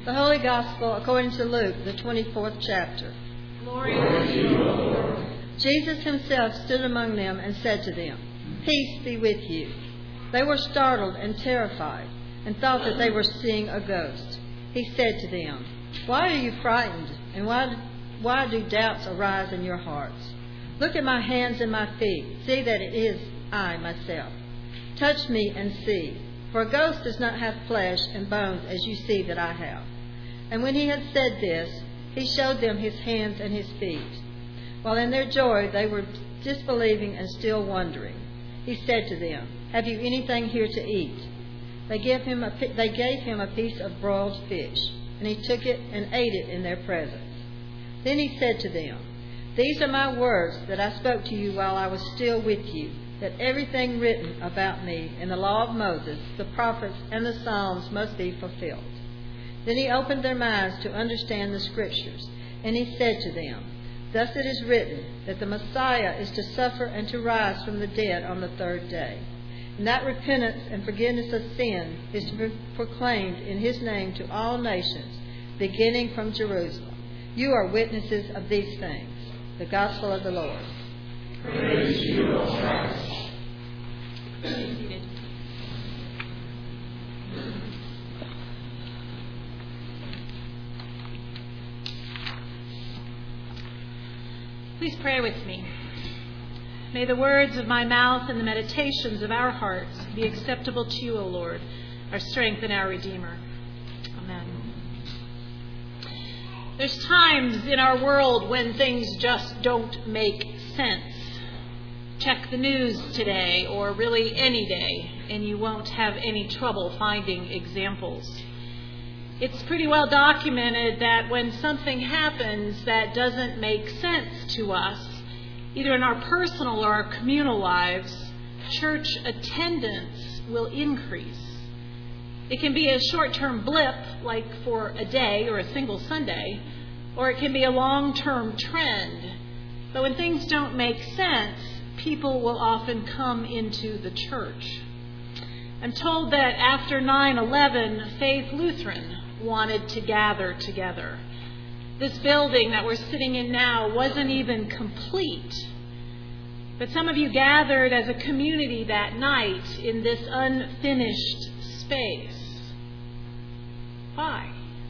The Holy Gospel according to Luke, the 24th chapter. Glory to you, O Lord. Jesus himself stood among them and said to them, "Peace be with you." They were startled and terrified and thought that they were seeing a ghost. He said to them, "Why are you frightened, and why do doubts arise in your hearts? Look at my hands and my feet. See that it is I myself. Touch me and see, for a ghost does not have flesh and bones as you see that I have." And when he had said this, he showed them his hands and his feet. While in their joy they were disbelieving and still wondering, he said to them, "Have you anything here to eat?" They gave him a piece of broiled fish, and he took it and ate it in their presence. Then he said to them, "These are my words that I spoke to you while I was still with you, that everything written about me in the law of Moses, the prophets, and the Psalms must be fulfilled." Then he opened their minds to understand the Scriptures, and he said to them, "Thus it is written, that the Messiah is to suffer and to rise from the dead on the third day, and that repentance and forgiveness of sin is to be proclaimed in his name to all nations, beginning from Jerusalem. You are witnesses of these things." The Gospel of the Lord. Praise to you, O Christ. Please pray with me. May the words of my mouth and the meditations of our hearts be acceptable to you, O Lord, our strength and our Redeemer. Amen. There's times in our world when things just don't make sense. Check the news today, or really any day, and you won't have any trouble finding examples. It's pretty well documented that when something happens that doesn't make sense to us, either in our personal or our communal lives, church attendance will increase. It can be a short-term blip, like for a day or a single Sunday, or it can be a long-term trend. But when things don't make sense, people will often come into the church. I'm told that after 9/11, Faith Lutheran wanted to gather together. This building that we're sitting in now wasn't even complete. But some of you gathered as a community that night in this unfinished space. Why?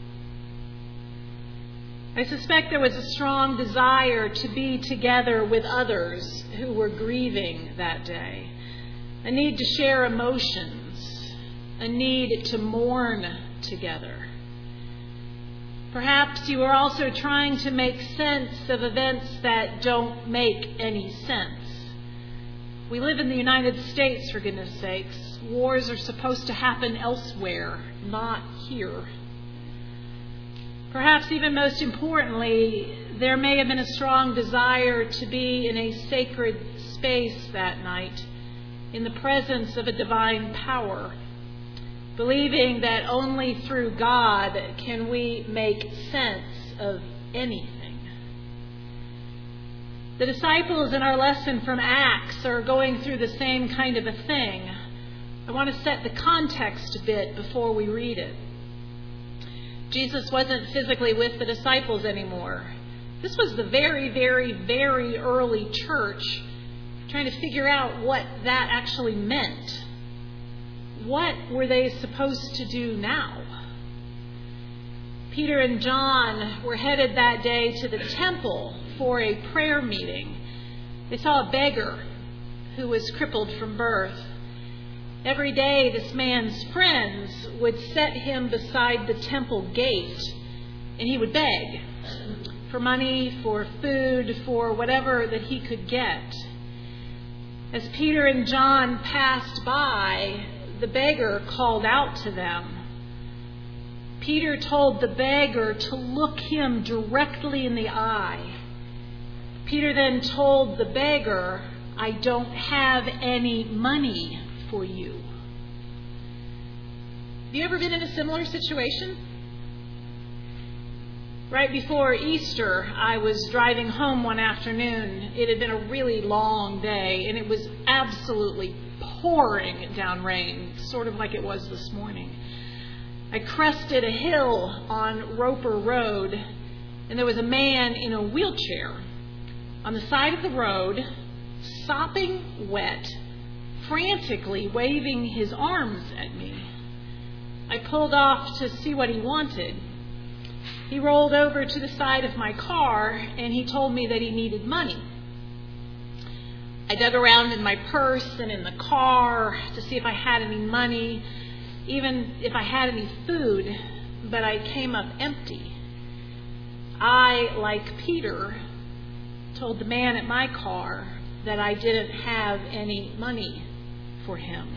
I suspect there was a strong desire to be together with others who were grieving that day. A need to share emotions. A need to mourn together. Perhaps you are also trying to make sense of events that don't make any sense. We live in the United States, for goodness sakes. Wars are supposed to happen elsewhere, not here. Perhaps even most importantly, there may have been a strong desire to be in a sacred space that night, in the presence of a divine power, believing that only through God can we make sense of anything. The disciples in our lesson from Acts are going through the same kind of a thing. I want to set the context a bit before we read it. Jesus wasn't physically with the disciples anymore. This was the very, very, very early church trying to figure out what that actually meant. What were they supposed to do now? Peter and John were headed that day to the temple for a prayer meeting. They saw a beggar who was crippled from birth. Every day, this man's friends would set him beside the temple gate, and he would beg for money, for food, for whatever that he could get. As Peter and John passed by, the beggar called out to them. Peter told the beggar to look him directly in the eye. Peter then told the beggar, "I don't have any money for you." Have you ever been in a similar situation? Right before Easter, I was driving home one afternoon. It had been a really long day, and it was absolutely pouring down rain, sort of like it was this morning. I crested a hill on Roper Road, and there was a man in a wheelchair on the side of the road, sopping wet, frantically waving his arms at me. I pulled off to see what he wanted. He rolled over to the side of my car, and he told me that he needed money. I dug around in my purse and in the car to see if I had any money, even if I had any food, but I came up empty. I, like Peter, told the man at my car that I didn't have any money for him.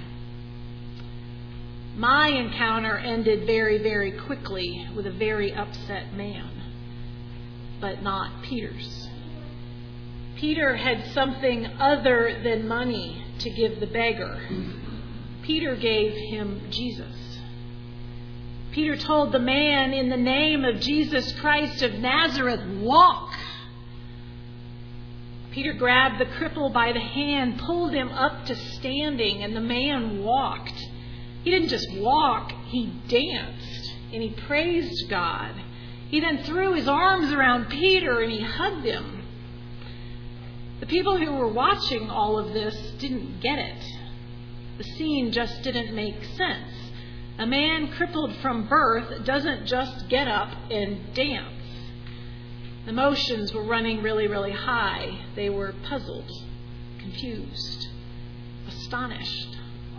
My encounter ended very, very quickly with a very upset man, but not Peter's. Peter had something other than money to give the beggar. Peter gave him Jesus. Peter told the man, in the name of Jesus Christ of Nazareth, walk. Peter grabbed the cripple by the hand, pulled him up to standing, and the man walked. He didn't just walk, he danced, and he praised God. He then threw his arms around Peter and he hugged him. The people who were watching all of this didn't get it. The scene just didn't make sense. A man crippled from birth doesn't just get up and dance. Emotions were running really, really high. They were puzzled, confused, astonished.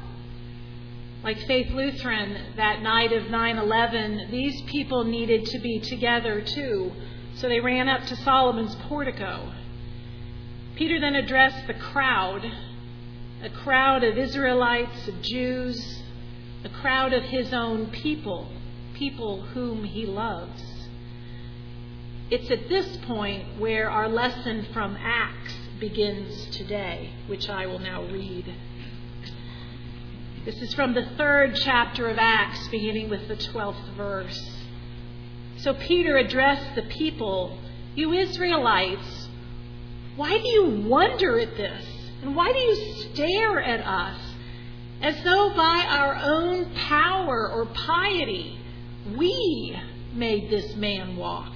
Like Faith Lutheran that night of 9/11, these people needed to be together too, so they ran up to Solomon's portico. Peter then addressed the crowd, a crowd of Israelites, of Jews, a crowd of his own people, people whom he loves. It's at this point where our lesson from Acts begins today, which I will now read. This is from the 3rd chapter of Acts, beginning with the 12th verse. So Peter addressed the people, "You Israelites, why do you wonder at this? And why do you stare at us as though by our own power or piety we made this man walk?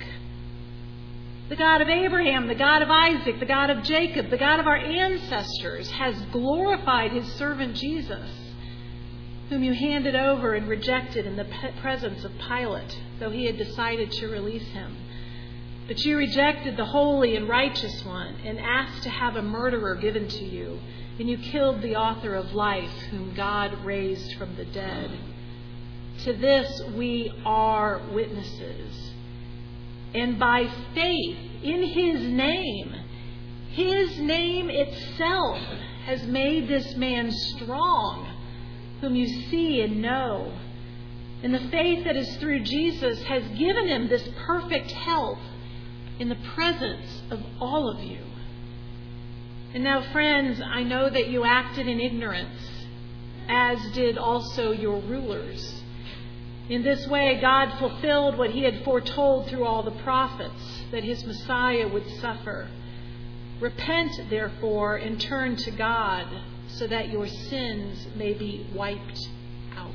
The God of Abraham, the God of Isaac, the God of Jacob, the God of our ancestors has glorified his servant Jesus, whom you handed over and rejected in the presence of Pilate, though he had decided to release him. But you rejected the holy and righteous one and asked to have a murderer given to you, and you killed the author of life, whom God raised from the dead. To this we are witnesses. And by faith in his name itself has made this man strong, whom you see and know. And the faith that is through Jesus has given him this perfect health in the presence of all of you. And now, friends, I know that you acted in ignorance, as did also your rulers. In this way, God fulfilled what he had foretold through all the prophets, that his Messiah would suffer. Repent, therefore, and turn to God, so that your sins may be wiped out."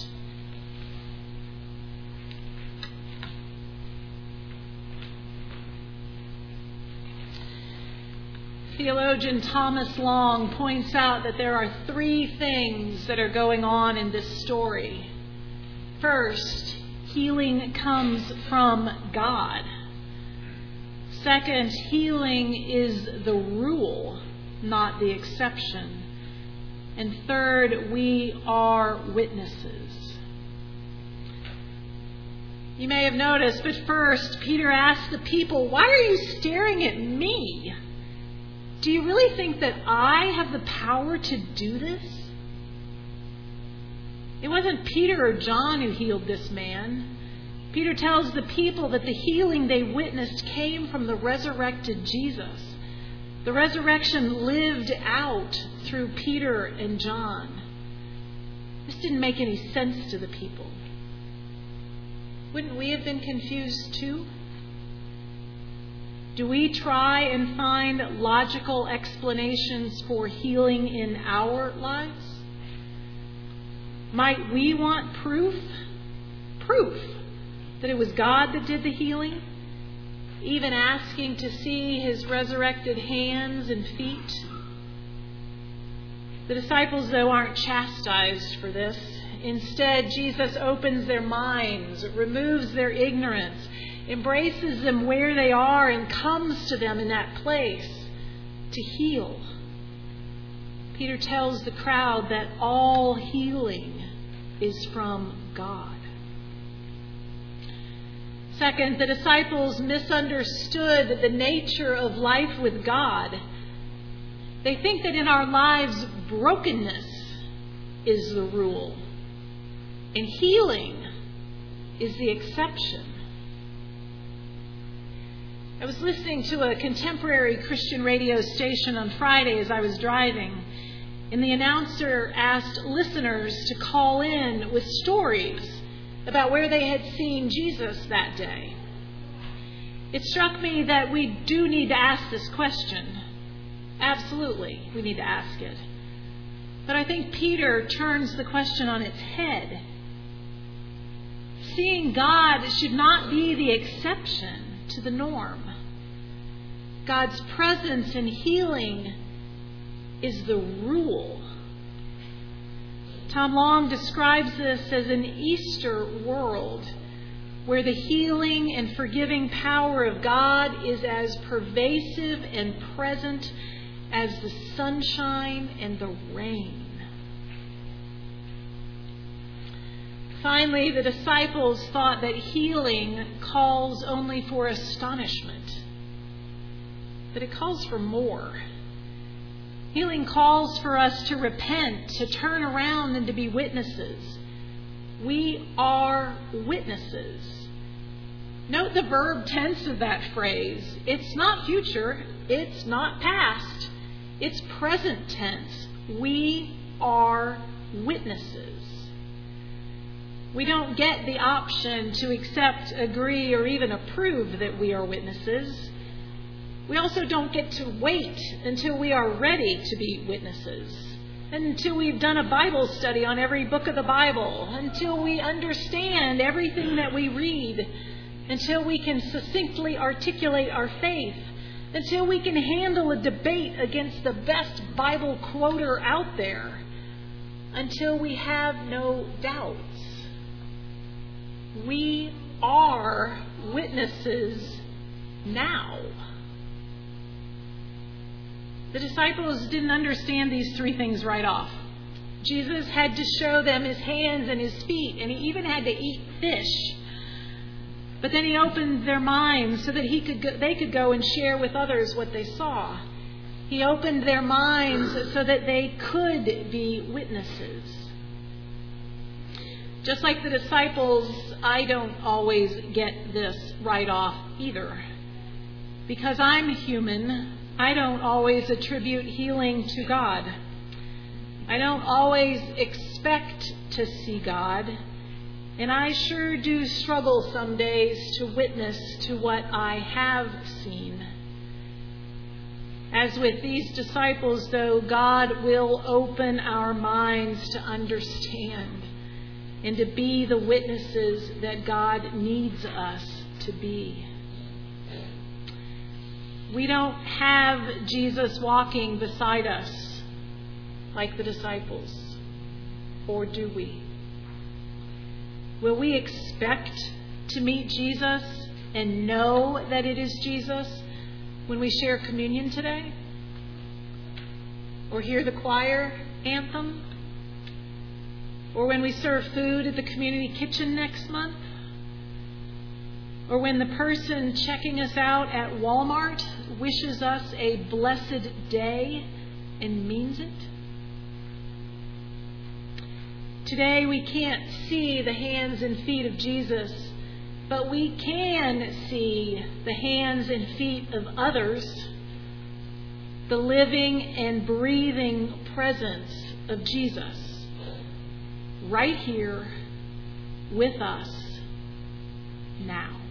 Theologian Thomas Long points out that there are 3 things that are going on in this story. First, healing comes from God. Second, healing is the rule, not the exception. And third, we are witnesses. You may have noticed, but first, Peter asked the people, "Why are you staring at me? Do you really think that I have the power to do this?" It wasn't Peter or John who healed this man. Peter tells the people that the healing they witnessed came from the resurrected Jesus. The resurrection lived out through Peter and John. This didn't make any sense to the people. Wouldn't we have been confused too? Do we try and find logical explanations for healing in our lives? Might we want proof proof that it was God that did the healing, even asking to see his resurrected hands and feet. The disciples, though, aren't chastised for this. Instead, Jesus opens their minds, removes their ignorance, embraces them where they are, and comes to them in that place to heal. Peter tells the crowd that all healing is from God. Second, the disciples misunderstood the nature of life with God. They think that in our lives, brokenness is the rule, and healing is the exception. I was listening to a contemporary Christian radio station on Friday as I was driving, and the announcer asked listeners to call in with stories about where they had seen Jesus that day. It struck me that we do need to ask this question. Absolutely, we need to ask it. But I think Peter turns the question on its head. Seeing God should not be the exception to the norm. God's presence and healing is the rule. Tom Long describes this as an Easter world where the healing and forgiving power of God is as pervasive and present as the sunshine and the rain. Finally, the disciples thought that healing calls only for astonishment, but it calls for more. Healing calls for us to repent, to turn around, and to be witnesses. We are witnesses. Note the verb tense of that phrase. It's not future. It's not past. It's present tense. We are witnesses. We don't get the option to accept, agree, or even approve that we are witnesses. We also don't get to wait until we are ready to be witnesses, until we've done a Bible study on every book of the Bible, until we understand everything that we read, until we can succinctly articulate our faith, until we can handle a debate against the best Bible quoter out there, until we have no doubts. We are witnesses now. The disciples didn't understand these three things right off. Jesus had to show them his hands and his feet, and he even had to eat fish. But then he opened their minds so that they could go and share with others what they saw. He opened their minds so that they could be witnesses. Just like the disciples, I don't always get this right off either. Because I'm human, I don't always attribute healing to God. I don't always expect to see God. And I sure do struggle some days to witness to what I have seen. As with these disciples, though, God will open our minds to understand and to be the witnesses that God needs us to be. We don't have Jesus walking beside us like the disciples, or do we? Will we expect to meet Jesus and know that it is Jesus when we share communion today? Or hear the choir anthem? Or when we serve food at the community kitchen next month? Or when the person checking us out at Walmart wishes us a blessed day and means it? Today we can't see the hands and feet of Jesus, but we can see the hands and feet of others, the living and breathing presence of Jesus, right here with us now.